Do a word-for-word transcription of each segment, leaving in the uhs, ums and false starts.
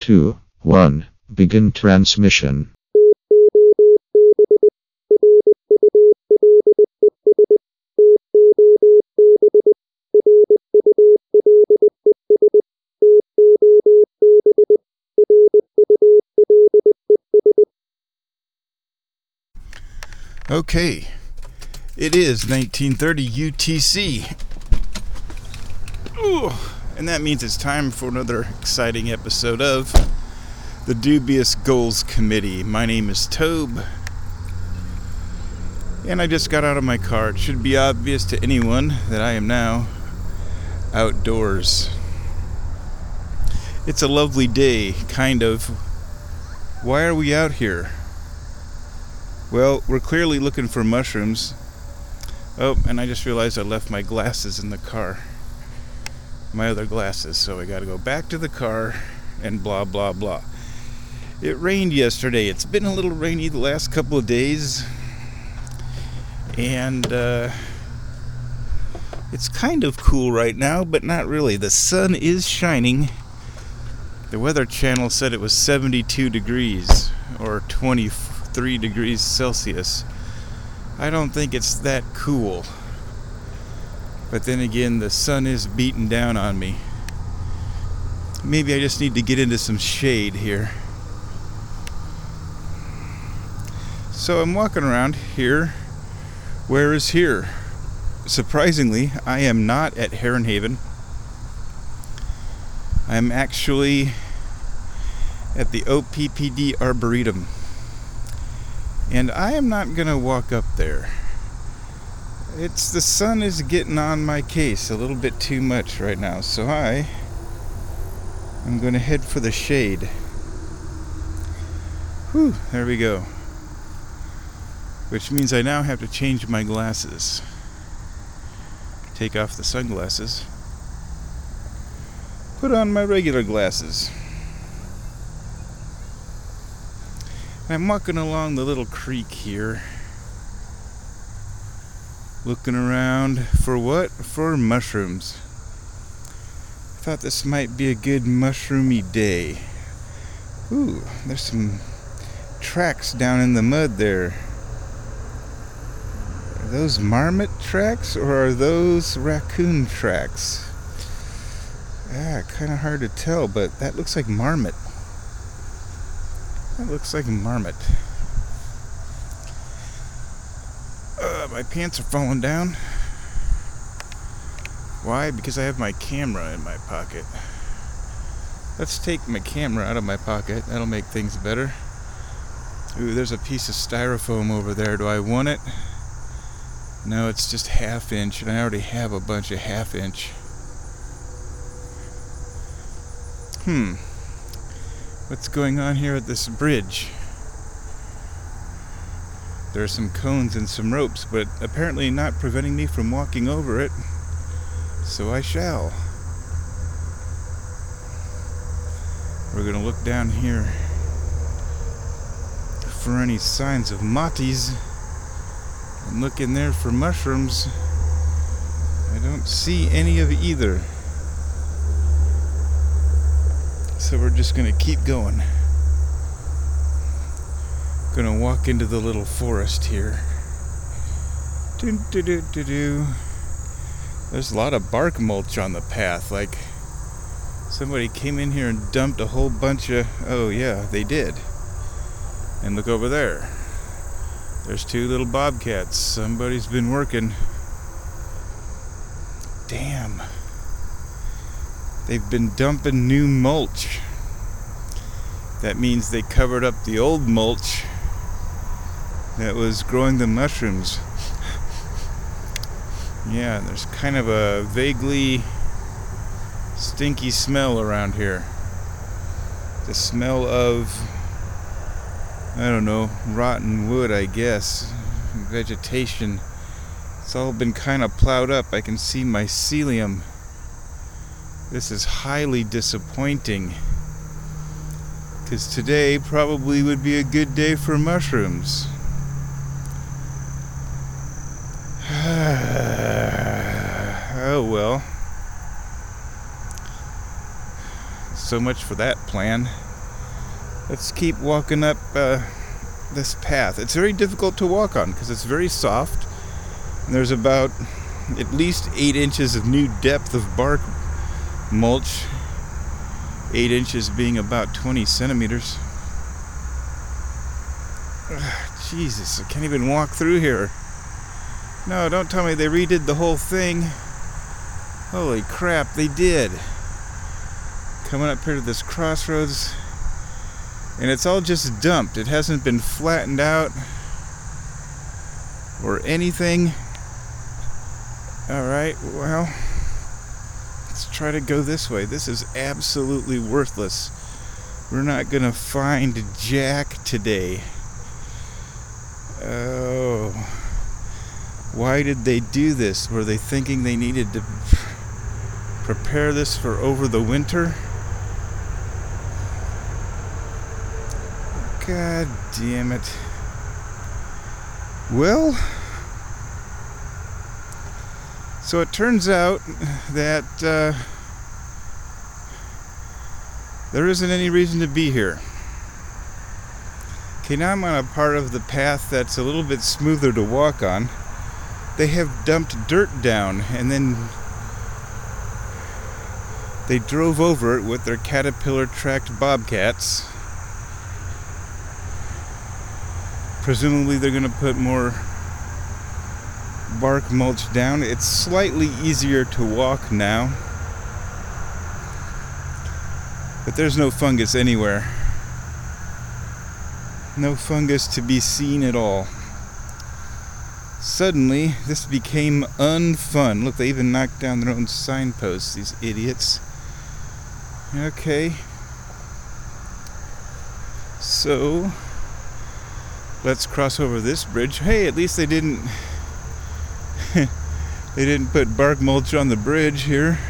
two, one. Begin transmission. Okay, it is nineteen thirty U T C. Ooh, and that means it's time for another exciting episode of the Dubious Goals Committee. My name is Tobe, and I just got out of my car. It should be obvious to anyone that I am now outdoors. It's a lovely day, kind of. Why are we out here? Well, we're clearly looking for mushrooms. Oh, and I just realized I left my glasses in the car. My other glasses, so I gotta go back to the car and blah, blah, blah. It rained yesterday. It's been a little rainy the last couple of days. And, uh, it's kind of cool right now, but not really. The sun is shining. The Weather Channel said it was seventy-two degrees, or twenty-three degrees Celsius. I don't think it's that cool. But then again, the sun is beating down on me. Maybe I just need to get into some shade here. So I'm walking around here. Where is here? Surprisingly, I am not at Heron Haven. I'm actually at the O P P D Arboretum. And I am not going to walk up there. It's the sun is getting on my case a little bit too much right now. So I am going to head for the shade. Whew, there we go. Which means I now have to change my glasses. Take off the sunglasses. Put on my regular glasses. I'm walking along the little creek here. Looking around for what? For mushrooms. I thought this might be a good mushroomy day. Ooh, there's some tracks down in the mud there. Are those marmot tracks or are those raccoon tracks? Ah, kind of hard to tell, but that looks like marmot. That looks like marmot. Uh, my pants are falling down. Why? Because I have my camera in my pocket. Let's take my camera out of my pocket. That'll make things better. Ooh, there's a piece of styrofoam over there. Do I want it? No, it's just half inch, and I already have a bunch of half inch. Hmm. What's going on here at this bridge? There are some cones and some ropes, but apparently not preventing me from walking over it. So I shall. We're gonna look down here for any signs of motties. And look in there for mushrooms. I don't see any of either. So we're just gonna keep going. Gonna walk into the little forest here. Doo doo doo doo doo. There's a lot of bark mulch on the path. Like somebody came in here and dumped a whole bunch of. Oh yeah, they did. And look over there. There's two little bobcats. Somebody's been working. Damn. They've been dumping new mulch. That means they covered up the old mulch that was growing the mushrooms. Yeah, there's kind of a vaguely stinky smell around here. The smell of, I don't know, rotten wood, I guess. Vegetation. It's all been kind of plowed up. I can see mycelium. This is highly disappointing. Because today probably would be a good day for mushrooms. Oh well. So much for that plan. let's keep walking up uh, this path. It's very difficult to walk on because it's very soft. And there's about at least eight inches of new depth of bark mulch. Eight inches being about twenty centimeters. Ugh, Jesus, I can't even walk through here. No, don't tell me they redid the whole thing. Holy crap, they did. Coming up here to this crossroads, and it's all just dumped. It hasn't been flattened out or anything. Alright, well, let's try to go this way. This is absolutely worthless. We're not gonna find jack today. Oh, why did they do this? Were they thinking they needed to prepare this for over the winter? God damn it. Well, so it turns out that uh, there isn't any reason to be here. Okay, now I'm on a part of the path that's a little bit smoother to walk on. They have dumped dirt down, and then they drove over it with their Caterpillar-tracked bobcats. Presumably they're going to put more bark mulch down. It's slightly easier to walk now, but there's no fungus anywhere. No fungus to be seen at all. Suddenly, this became unfun. Look, they even knocked down their own signposts, these idiots. Okay. So, let's cross over this bridge. Hey, at least they didn't they didn't put bark mulch on the bridge here.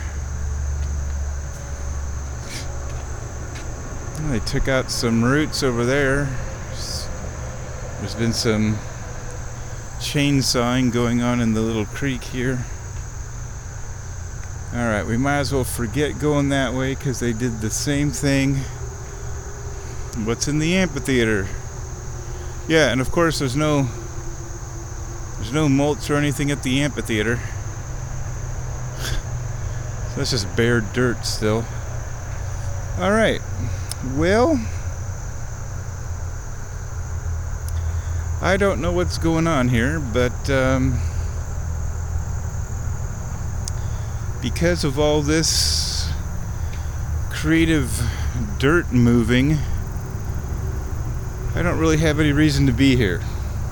They took out some roots over there. There's been some chainsawing going on in the little creek here. Alright, we might as well forget going that way because they did the same thing. What's in the amphitheater? Yeah, and of course there's no there's no mulch or anything at the amphitheater. So that's just bare dirt still. Alright, well, I don't know what's going on here, but um, because of all this creative dirt moving, I don't really have any reason to be here.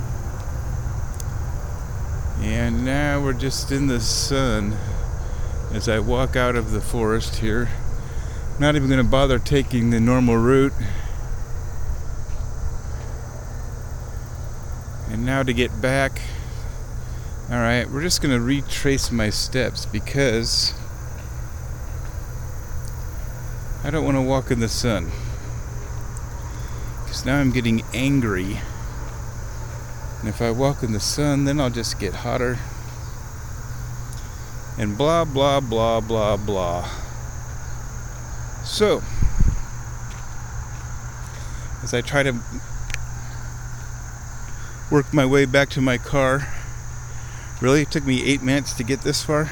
And now we're just in the sun as I walk out of the forest here. I'm not even going to bother taking the normal route. And now to get back, alright, we're just going to retrace my steps because I don't want to walk in the sun. Because now I'm getting angry. And if I walk in the sun, then I'll just get hotter. And blah, blah, blah, blah, blah. So, as I try to work my way back to my car, really, it took me eight minutes to get this far?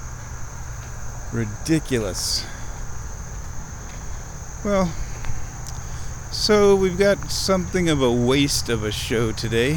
Ridiculous. Well, so we've got something of a waste of a show today.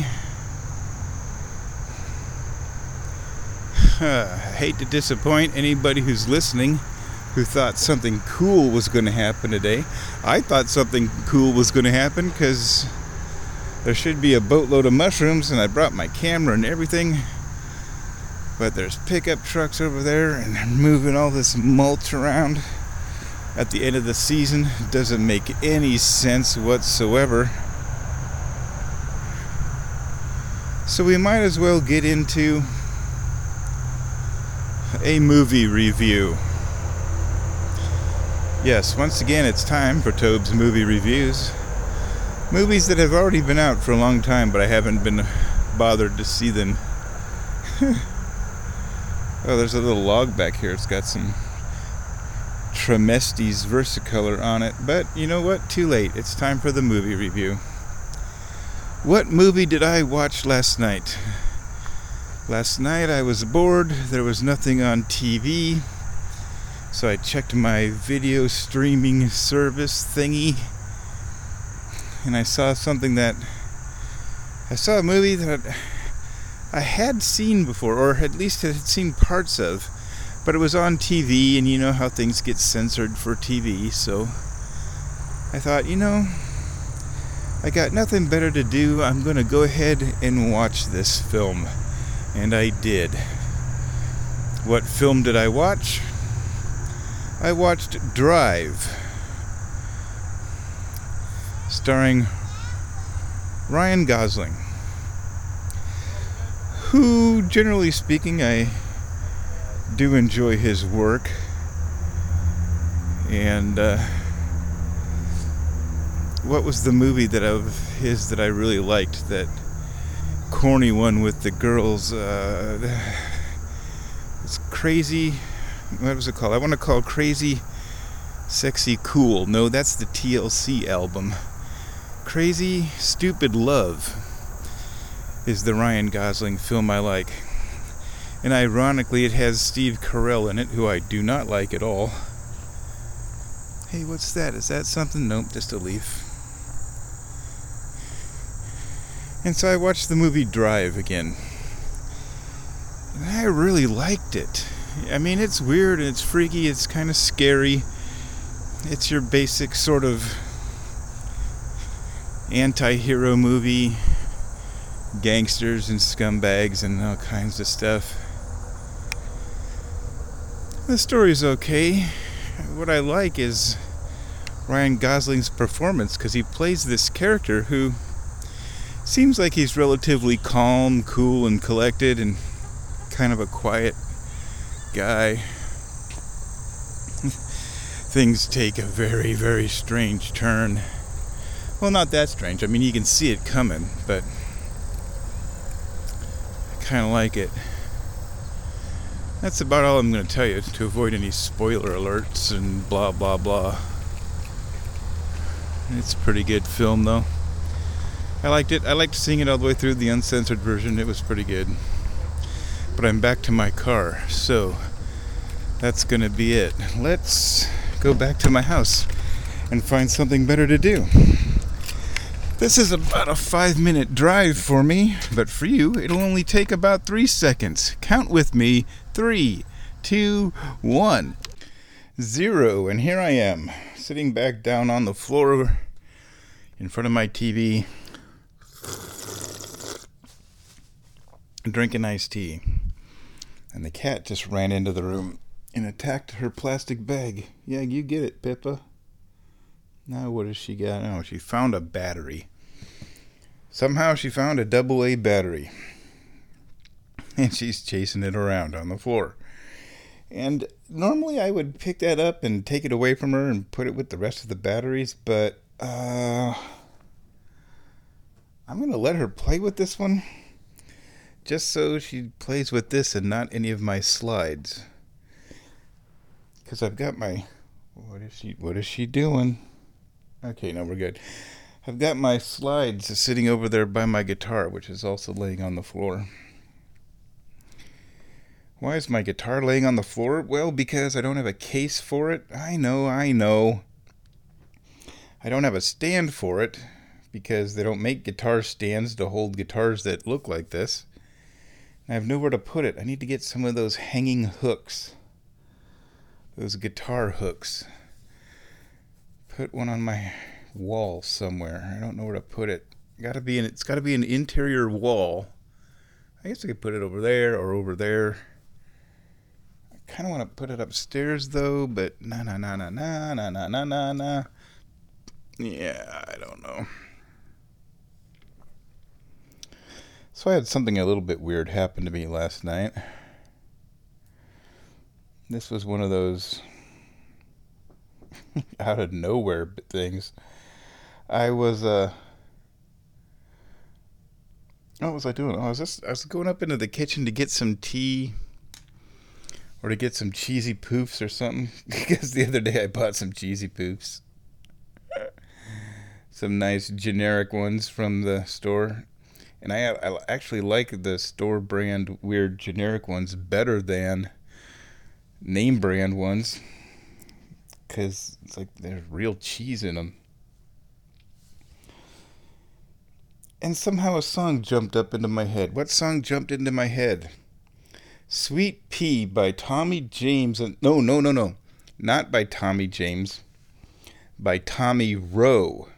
Uh, I hate to disappoint anybody who's listening who thought something cool was going to happen today. I thought something cool was going to happen because there should be a boatload of mushrooms and I brought my camera and everything. But there's pickup trucks over there and they're moving all this mulch around at the end of the season. It doesn't make any sense whatsoever. So we might as well get into a movie review. Yes, once again it's time for Tobe's movie reviews. Movies that have already been out for a long time, but I haven't been bothered to see them. Oh, there's a little log back here. It's got some Trimestes Versicolor on it, but you know what? Too late. It's time for the movie review. What movie did I watch last night? Last night I was bored. There was nothing on T V, so I checked my video streaming service thingy, and I saw something that I saw a movie that I had seen before, or at least had seen parts of, but it was on T V, and you know how things get censored for T V, so I thought, you know, I got nothing better to do. I'm going to go ahead and watch this film. And I did. What film did I watch? I watched Drive, starring Ryan Gosling, who, generally speaking, I do enjoy his work. And uh, what was the movie that of his that I really liked? That corny one with the girls. Uh, it's Crazy. What was it called? I want to call it Crazy, Sexy, Cool. No, that's the T L C album. Crazy, Stupid Love is the Ryan Gosling film I like. And ironically, it has Steve Carell in it, who I do not like at all. Hey, what's that? Is that something? Nope, just a leaf. And so I watched the movie Drive again. And I really liked it. I mean, it's weird and it's freaky, it's kind of scary. It's your basic sort of anti-hero movie. Gangsters and scumbags and all kinds of stuff. The story's okay. What I like is Ryan Gosling's performance, because he plays this character who seems like he's relatively calm, cool, and collected, and kind of a quiet guy. Things take a very, very strange turn. Well, not that strange. I mean, you can see it coming, but I kind of like it. That's about all I'm going to tell you, to avoid any spoiler alerts and blah, blah, blah. It's a pretty good film, though. I liked it. I liked seeing it all the way through, the uncensored version. It was pretty good. But I'm back to my car, so that's going to be it. Let's go back to my house and find something better to do. This is about a five-minute drive for me, but for you, it'll only take about three seconds. Count with me. Three, two, one, zero. And here I am, sitting back down on the floor in front of my T V, drinking iced tea. And the cat just ran into the room and attacked her plastic bag. Yeah, you get it, Pippa. Now what has she got? Oh, she found a battery. Somehow she found a double A battery. And she's chasing it around on the floor. And normally I would pick that up and take it away from her and put it with the rest of the batteries, but uh, I'm going to let her play with this one, just so she plays with this and not any of my slides. Because I've got my... What is she, what is she doing? Okay, no, we're good. I've got my slides sitting over there by my guitar, which is also laying on the floor. Why is my guitar laying on the floor? Well, because I don't have a case for it. I know, I know. I don't have a stand for it, because they don't make guitar stands to hold guitars that look like this. I have nowhere to put it. I need to get some of those hanging hooks. Those guitar hooks. Put one on my wall somewhere. I don't know where to put it. Gotta be in, it's got to be an interior wall. I guess I could put it over there or over there. I kind of want to put it upstairs though, but na na na na na na na na na na. Yeah, I don't know. So I had something a little bit weird happen to me last night. This was one of those out of nowhere things. I was, uh, what was I doing? Oh, I was just, I was going up into the kitchen to get some tea or to get some cheesy poofs or something. Because the other day I bought some cheesy poofs. Some nice generic ones from the store. And I, I actually like the store brand weird generic ones better than name brand ones. Because it's like there's real cheese in them. And somehow a song jumped up into my head. What song jumped into my head? Sweet Pea by Tommy James. No, no, no, no. Not by Tommy James. By Tommy Roe.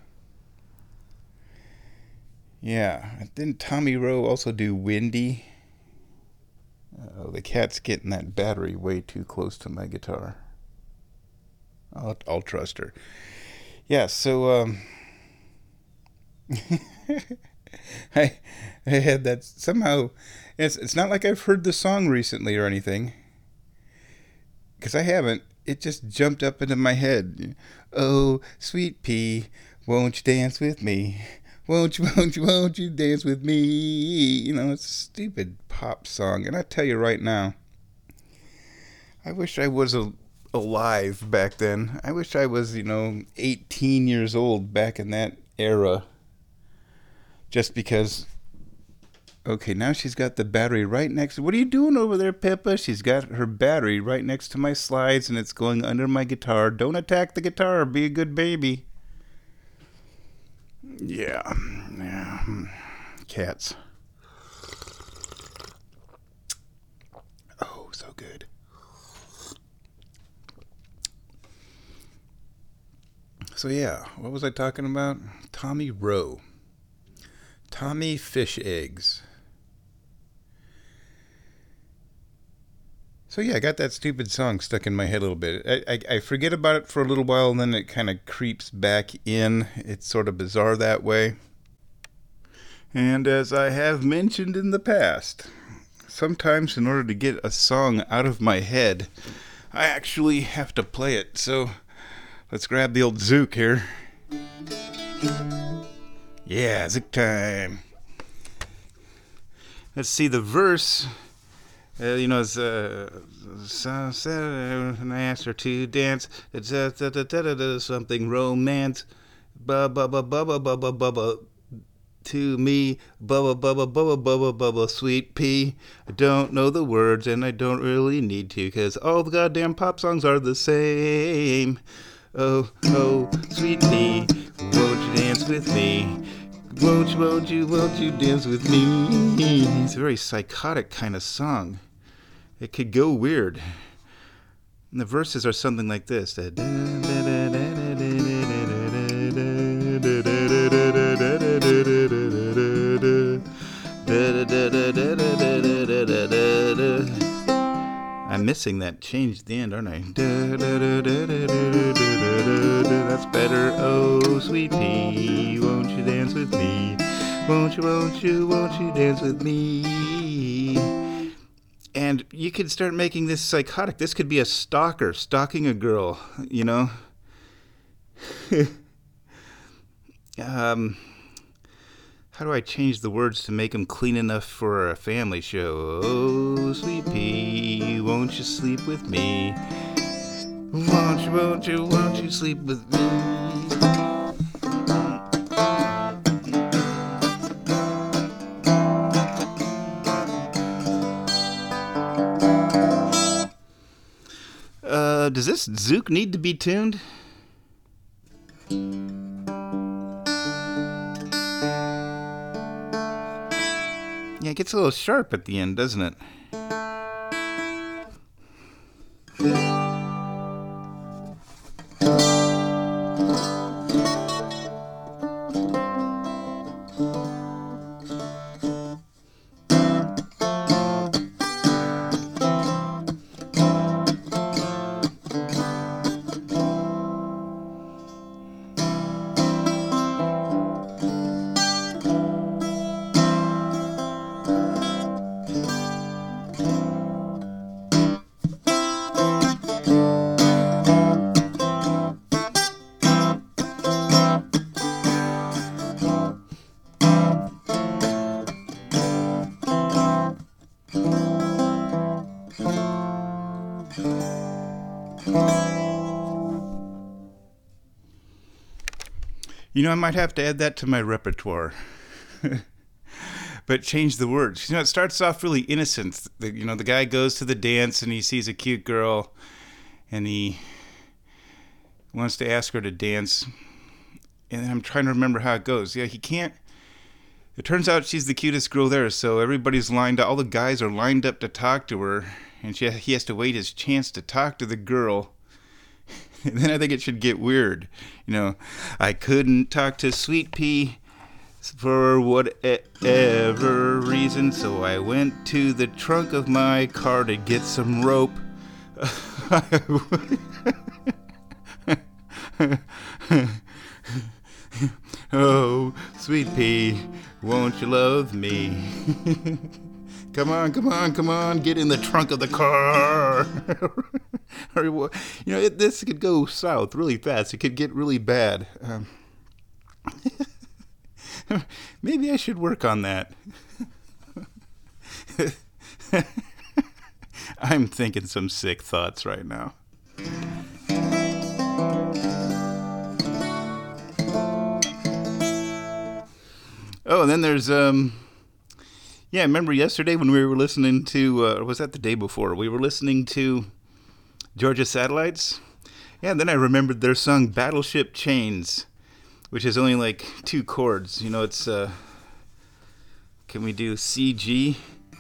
Yeah. Didn't Tommy Roe also do Windy? Oh, the cat's getting that battery way too close to my guitar. I'll, I'll trust her. Yeah, so, um... I I had that somehow. It's it's not like I've heard the song recently or anything, because I haven't. It just jumped up into my head. Oh, sweet pea, won't you dance with me? Won't you, won't you, won't you dance with me? You know, it's a stupid pop song, and I tell you right now, I wish I was a, alive back then. I wish I was, you know, eighteen years old back in that era. Just because, okay, now she's got the battery right next. What are you doing over there, Pippa? She's got her battery right next to my slides, and it's going under my guitar. Don't attack the guitar. Be a good baby. Yeah. Yeah. Cats. Oh, so good. So, yeah, what was I talking about? Tommy Roe. Tommy Fish Eggs. So yeah, I got that stupid song stuck in my head a little bit. I, I, I forget about it for a little while, and then it kind of creeps back in. It's sort of bizarre that way. And as I have mentioned in the past, sometimes in order to get a song out of my head, I actually have to play it. So let's grab the old Zook here. Yeah, Zook time. Let's see the verse. Uh, you know, it's uh, so said, and I asked her to dance. It's uh, da, da, da, da, da, something romance. Ba ba ba ba ba ba ba ba ba. To me, bubba bubba bubba bubba bubba, sweet pea. I don't know the words, and I don't really need to, cause all the goddamn pop songs are the same. Oh, oh, sweet pea, won't you dance with me? Won't you, won't you, won't you dance with me? It's a very psychotic kind of song. It could go weird. And the verses are something like this. I'm missing that change at the end, aren't I? That's better. Oh, sweet pea, won't you dance with me? Won't you, won't you, won't you dance with me? And you could start making this psychotic. This could be a stalker stalking a girl, you know? um, how do I change the words to make them clean enough for a family show? Oh, sweet pea, won't you sleep with me? Won't you, won't you, won't you sleep with me? Uh, does this Zook need to be tuned? Yeah, it gets a little sharp at the end, doesn't it? You know, I might have to add that to my repertoire. But change the words. You know, it starts off really innocent. The, you know, the guy goes to the dance and he sees a cute girl and he wants to ask her to dance. And I'm trying to remember how it goes. Yeah, he can't. It turns out she's the cutest girl there, so everybody's lined up. All the guys are lined up to talk to her, and she, he has to wait his chance to talk to the girl. And then I think it should get weird. You know, I couldn't talk to Sweet Pea for whatever reason, so I went to the trunk of my car to get some rope. Oh, Sweet Pea, won't you love me? Come on, come on, come on, get in the trunk of the car. Or, you know, it, this could go south really fast. It could get really bad. Um, maybe I should work on that. I'm thinking some sick thoughts right now. Oh, and then there's, um, yeah, remember yesterday when we were listening to, uh, or was that the day before? We were listening to Georgia Satellites. Yeah, and then I remembered their song Battleship Chains, which is only like two chords. You know, it's, uh, can we do C, G?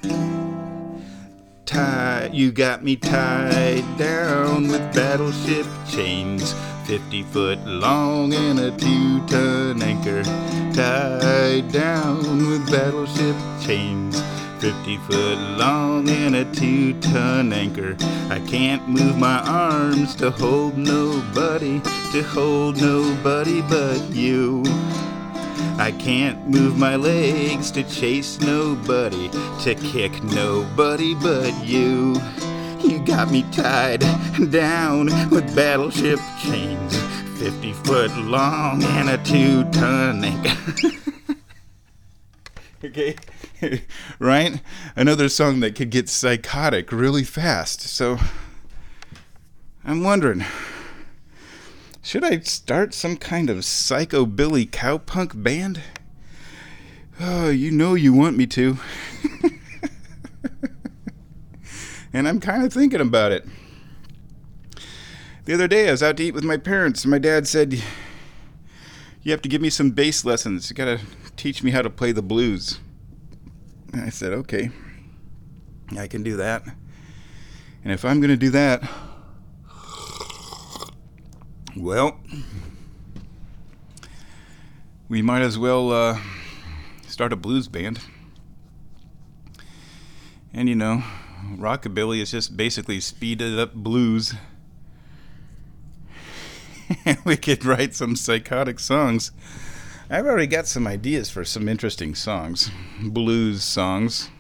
Tie, you got me tied down with battleship chains, fifty foot long and a two ton anchor. Tied down with battleship chains, fifty foot long and a two ton anchor. I can't move my arms to hold nobody, to hold nobody but you. I can't move my legs to chase nobody, to kick nobody but you. You got me tied down with battleship chains, fifty foot long and a two ton anchor. Okay, right? Another song that could get psychotic really fast. So I'm wondering, should I start some kind of psychobilly cowpunk band? Oh, you know you want me to. And I'm kind of thinking about it. The other day I was out to eat with my parents, and my dad said, you have to give me some bass lessons. You gotta teach me how to play the blues. And I said, okay, I can do that. And if I'm gonna do that, well, we might as well uh, start a blues band. And you know, rockabilly is just basically speeded up blues. We could write some psychotic songs. I've already got some ideas for some interesting songs. Blues songs.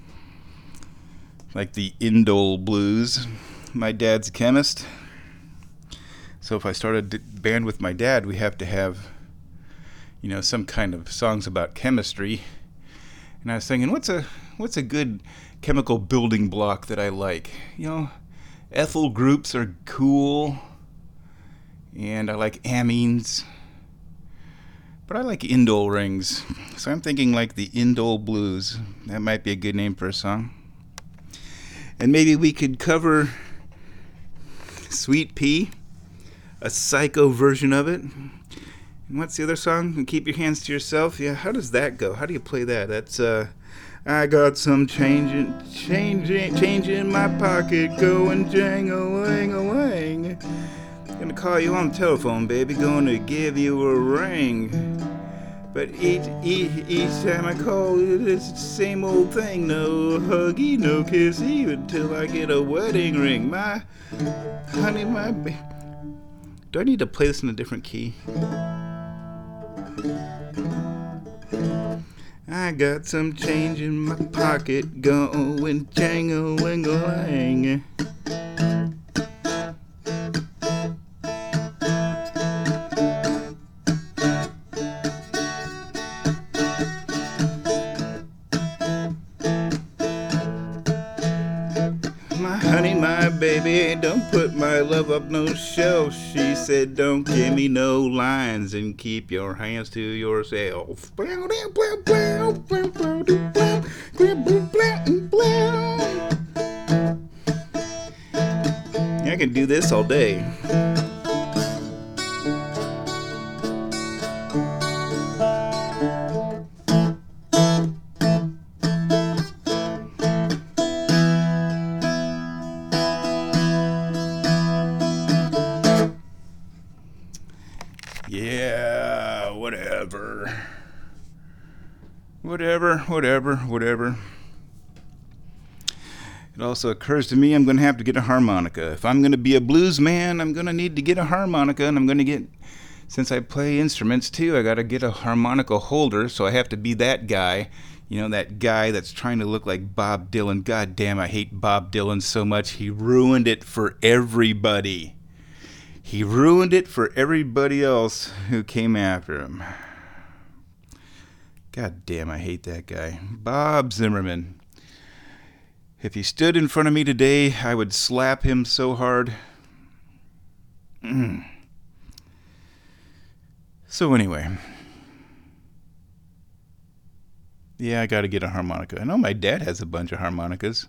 Like the Indole Blues. My dad's a chemist. So if I started a band with my dad, we have to have, you know, some kind of songs about chemistry. And I was thinking, what's a what's a good chemical building block that I like? You know, ethyl groups are cool. And I like amines. But I like indole rings. So I'm thinking like the Indole Blues. That might be a good name for a song. And maybe we could cover Sweet Pea, a psycho version of it. And what's the other song? Keep Your Hands to Yourself. Yeah, how does that go? How do you play that? That's, uh, I got some change in, change, in, change in my pocket, going jang-a-wang-a-wang. Gonna call you on the telephone, baby, gonna give you a ring. But each, each, each time I call, it's the same old thing. No huggy, no kissy, until I get a wedding ring. My honey, my baby. Do I need to play this in a different key? I got some change in my pocket, going jang-a-wang-a-wang. My honey, my baby. baby, don't put my love up no shelf. She said, don't give me no lines and keep your hands to yourself. I can do this all day. Yeah, whatever. Whatever, whatever, whatever. It also occurs to me I'm going to have to get a harmonica. If I'm going to be a blues man, I'm going to need to get a harmonica, and I'm going to get, since I play instruments too, I got to get a harmonica holder, so I have to be that guy. You know, that guy that's trying to look like Bob Dylan. God damn, I hate Bob Dylan so much. He ruined it for everybody. He ruined it for everybody else who came after him. God damn, I hate that guy. Bob Zimmerman. If he stood in front of me today, I would slap him so hard. Mm. So anyway. Yeah, I gotta get a harmonica. I know my dad has a bunch of harmonicas.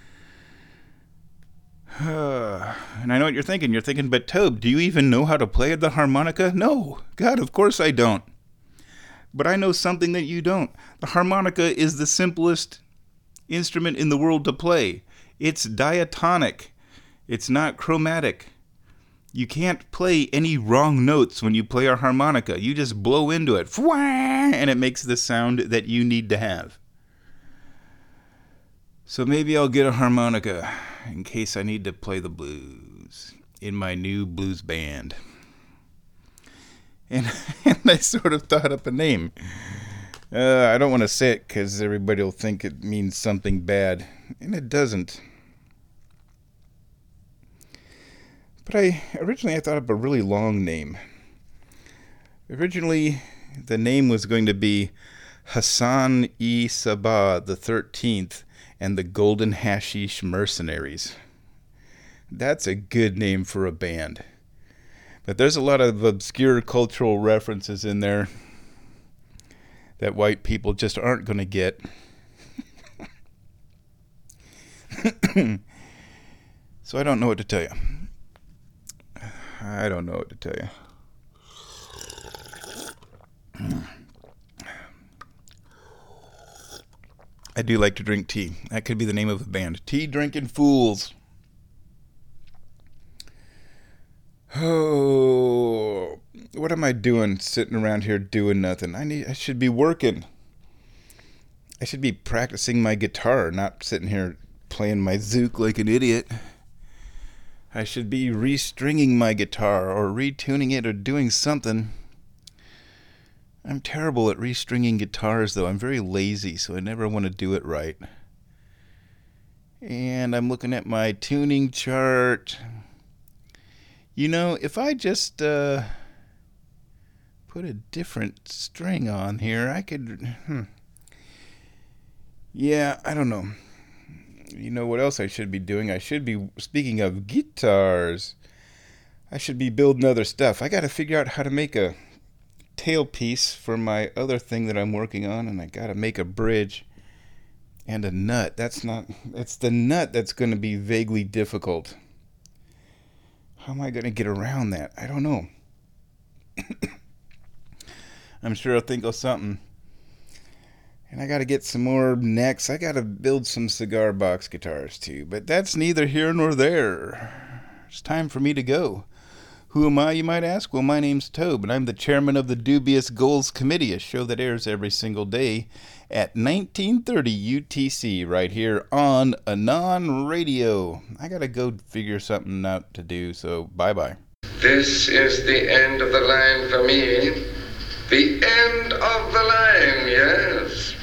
Uh, and I know what you're thinking. You're thinking, but Tobe, do you even know how to play the harmonica? No. God, of course I don't. But I know something that you don't. The harmonica is the simplest instrument in the world to play. It's diatonic. It's not chromatic. You can't play any wrong notes when you play a harmonica. You just blow into it, and it makes the sound that you need to have. So maybe I'll get a harmonica in case I need to play the blues in my new blues band. And, and I sort of thought up a name. Uh, I don't want to say it because everybody will think it means something bad, and it doesn't. But I originally I thought up a really long name. Originally, the name was going to be Hassan-i-Sabah the thirteenth and the Golden Hashish Mercenaries. That's a good name for a band. But there's a lot of obscure cultural references in there that white people just aren't going to get. So I don't know what to tell you. I don't know what to tell you. I do like to drink tea. That could be the name of a band. Tea Drinking Fools. Oh, what am I doing sitting around here doing nothing? I need I should be working. I should be practicing my guitar, not sitting here playing my zouk like an idiot. I should be restringing my guitar or retuning it or doing something. I'm terrible at restringing guitars, though. I'm very lazy, so I never want to do it right. And I'm looking at my tuning chart. You know, if I just uh, put a different string on here, I could... Hmm. Yeah, I don't know. You know what else I should be doing? I should be, speaking of guitars, I should be building other stuff. I got to figure out how to make a tailpiece for my other thing that I'm working on, and I got to make a bridge and a nut. That's not, it's the nut that's going to be vaguely difficult. How am I going to get around that? I don't know. I'm sure I'll think of something. And I got to get some more necks. I got to build some cigar box guitars too. But that's neither here nor there. It's time for me to go. Who am I, you might ask? Well, my name's Tobe, and I'm the chairman of the Dubious Goals Committee, a show that airs every single day at nineteen thirty U T C right here on Anon Radio. I got to go figure something out to do, so bye-bye. This is the end of the line for me. The end of the line, yes.